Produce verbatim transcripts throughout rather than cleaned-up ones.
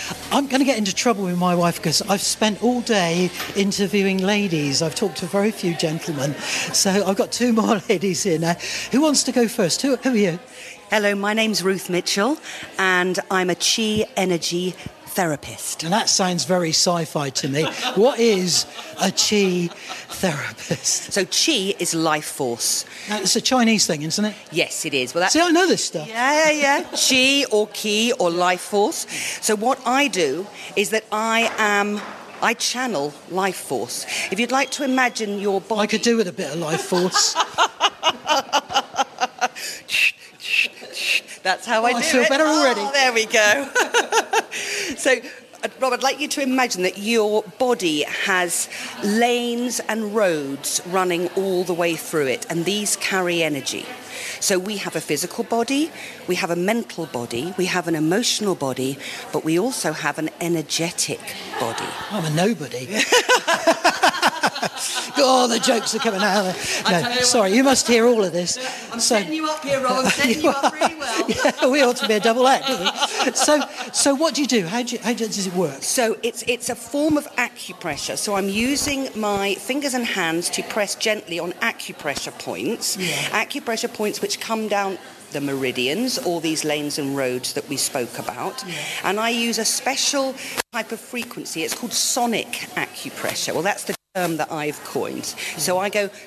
I'm going to get into trouble with my wife because I've spent all day interviewing ladies. I've talked to very few gentlemen. So I've got two more ladies here now. Who wants to go first? Who, who are you? Hello, my name's Ruth Mitchell, and I'm a Chi energy therapist. And that sounds very sci-fi to me. What is a Chi therapist? So Chi is life force. Now, it's a Chinese thing, isn't it? Yes, it is. Well, that's... See, I know this stuff. Yeah, yeah, yeah. Chi or Ki or life force. So what I do is that I am... I channel life force. If you'd like to imagine your body... I could do with a bit of life force. That's how I oh, do I feel it. better already. Oh, there we go. So, Rob, I'd like you to imagine that your body has lanes and roads running all the way through it, and these carry energy. So we have a physical body, we have a mental body, we have an emotional body, but we also have an energetic body. I'm a nobody. Oh, the jokes are coming out of there. No, sorry, you must hear all of this. I'm so, setting you up here, Rob. I'm setting you up really well. Yeah, we ought to be a double act, don't we? So, so what do you do? How, do you, how does it work? So it's it's a form of acupressure. So I'm using my fingers and hands to press gently on acupressure points. Yeah. Acupressure points which come down the meridians, all these lanes and roads that we spoke about. Yeah. And I use a special type of frequency. It's called sonic acupressure. Well, that's the term that I've coined. So I go...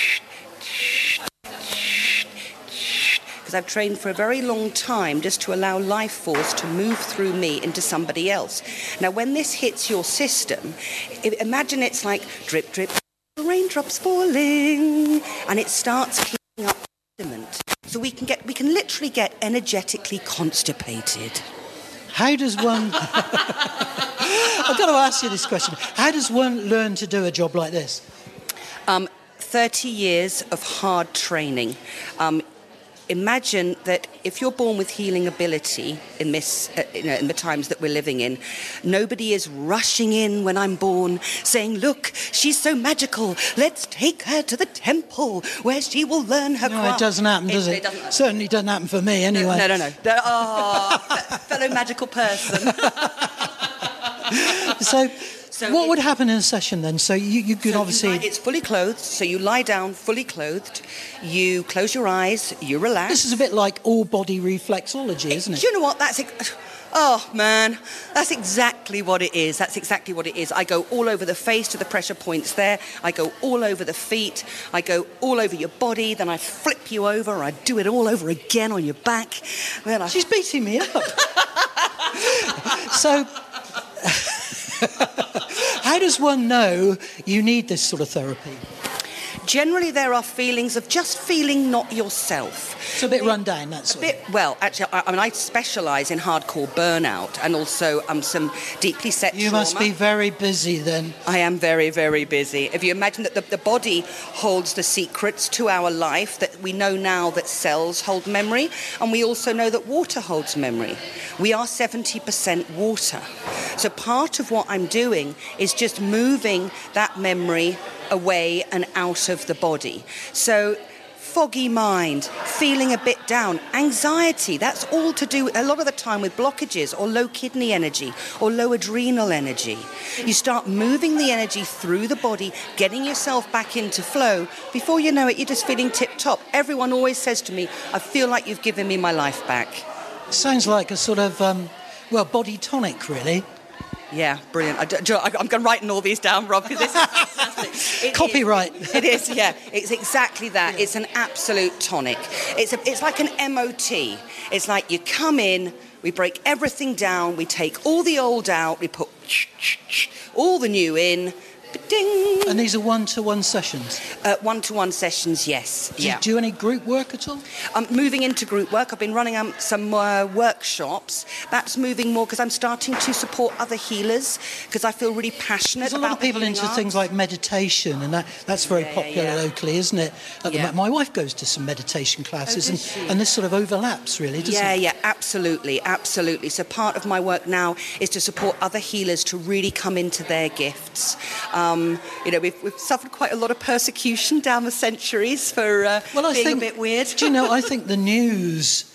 because I've trained for a very long time just to allow life force to move through me into somebody else. Now, when this hits your system, imagine it's like drip, drip, raindrops falling, and it starts cleaning up the sediment. So we can get, we can literally get energetically constipated. How does one... I've got to ask you this question. How does one learn to do a job like this? Um, thirty years of hard training. Um, Imagine that if you're born with healing ability in this, uh, you know, in the times that we're living in, nobody is rushing in when I'm born saying, look, she's so magical, let's take her to the temple where she will learn her no, craft. No, it doesn't happen, does it? it? It doesn't happen. Certainly doesn't happen for me, anyway. No, no, no. no. Oh, fellow magical person. So... So what it, would happen in a session then? So you, you could so obviously... You lie, it's fully clothed, so you lie down fully clothed, you close your eyes, you relax. This is a bit like all-body reflexology, isn't it? Do you know what? That's... Oh, man, that's exactly what it is. That's exactly what it is. I go all over the face to the pressure points there. I go all over the feet. I go all over your body. Then I flip you over. I do it all over again on your back. Then I... She's beating me up. So... How does one know you need this sort of therapy? Generally, there are feelings of just feeling not yourself. It's a bit run down, that's a bit. Well, actually, I, I mean, I specialise in hardcore burnout and also um, some deeply set You trauma. must be very busy then. I am very, very busy. If you imagine that the, the body holds the secrets to our life, that we know now that cells hold memory, and we also know that water holds memory. We are seventy percent water. So part of what I'm doing is just moving that memory away and out of the body. So foggy mind, feeling a bit down, anxiety, that's all to do a lot of the time with blockages or low kidney energy or low adrenal energy. You start moving the energy through the body, getting yourself back into flow. Before you know it, you're just feeling tip-top. Everyone always says to me, I feel like you've given me my life back. Sounds like a sort of, um, well, body tonic, really. Yeah, brilliant. I, do, I, I'm going writing all these down, Rob, because this is fantastic. It Copyright. Is, it is, yeah. It's exactly that. Yeah. It's an absolute tonic. It's, a, it's like an M O T. It's like you come in, we break everything down, we take all the old out, we put all the new in. Ding. And these are one-to-one sessions? Uh, one-to-one sessions, yes. Do yeah. you do any group work at all? I'm moving into group work. I've been running um, some uh, workshops. That's moving more because I'm starting to support other healers because I feel really passionate There's a about lot of people into art. things like meditation, and that, that's very yeah, popular yeah, yeah. locally, isn't it? At yeah. the, my wife goes to some meditation classes, oh, and, and this sort of overlaps, really, doesn't yeah, it? Yeah, yeah, absolutely, absolutely. So part of my work now is to support other healers to really come into their gifts. Um, you know, we've, we've suffered quite a lot of persecution down the centuries for uh, well, I being think, a bit weird. Do you know, I think the news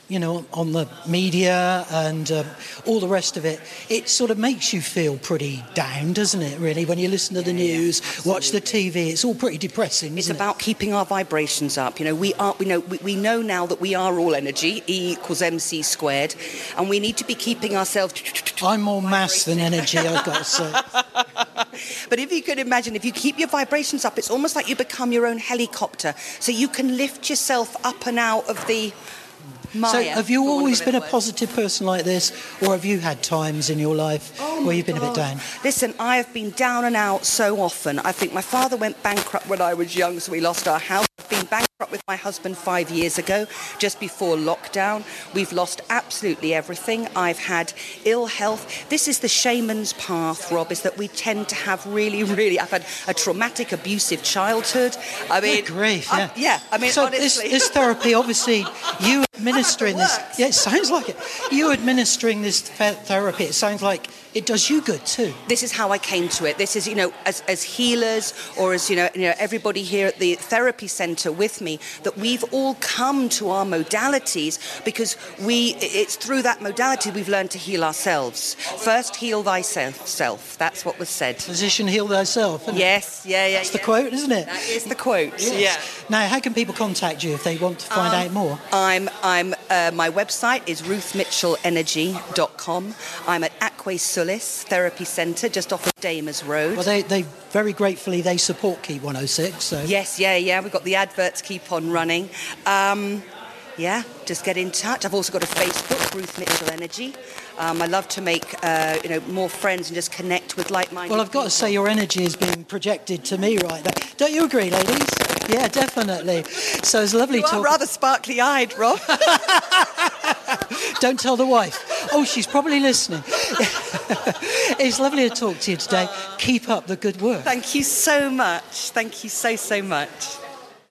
you know, on the media and um, all the rest of it, it sort of makes you feel pretty down, doesn't it, really? When you listen to the Yeah, news, yeah, watch the T V, it's all pretty depressing, It's isn't about keeping our vibrations up. You know, we are. We know. We, we know now that we are all energy. E equals mc squared, and we need to be keeping ourselves. it? I'm more mass than energy, I've got to say. But if you could imagine, if you keep your vibrations up, it's almost like you become your own helicopter, so you can lift yourself up and out of the mire. So have you for want of always a been a better word. positive person like this, or have you had times in your life Oh where you've been a bit down? Listen, I have been down and out so often. I think my father went bankrupt when I was young, so we lost our house. I've been bankrupt with my husband five years ago, just before lockdown. We've lost absolutely everything. I've had ill health. This is the shaman's path, Rob, is that we tend to have really, really... I've had a traumatic, abusive childhood. I mean... Good grief, I- yeah. yeah, I mean, so honestly... this, this therapy, obviously, you administering this... works. Yeah, it sounds like it. You administering this th- therapy, it sounds like it does you good too. This is how I came to it. This is, you know, as, as healers, or as, you know, you know, everybody here at the therapy centre with me, that we've all come to our modalities because we, it's through that modality we've learned to heal ourselves. First, heal thyself. Self. That's what was said. Physician, heal thyself. Isn't it? Yes, yeah, yeah. That's the yeah. quote, isn't it? That is the quote. Yes. Now, how can people contact you if they want to find Um, out more? I'm, I'm, uh, my website is ruth mitchell energy dot com. I'm at Aquay Sulis Therapy Centre, just off of Damers Road. Well, they, they very gratefully, they support Keep one oh six. So. Yes, yeah, yeah. We've got the adverts keep on running. Um, yeah, just get in touch. I've also got a Facebook, Ruth Mitchell Energy. Um, I love to make uh, you know, more friends and just connect with like-minded Well, I've got to say your energy is being projected to me right now. Don't you agree, ladies? Yeah, definitely. So it's lovely You are talking. rather sparkly-eyed, Rob. Don't tell the wife. Oh, she's probably listening. It's lovely to talk to you today. Keep up the good work. Thank you so much. Thank you so, so much.